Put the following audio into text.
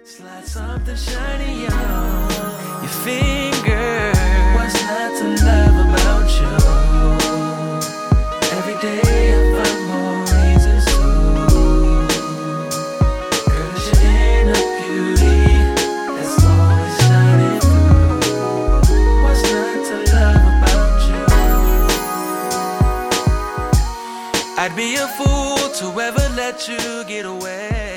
Slide something shiny on your finger. What's not to love about you? Every day I find more reasons to. Girl, it's your inner beauty that's always shining through. What's not to love about you? I'd be a fool to ever let you get away.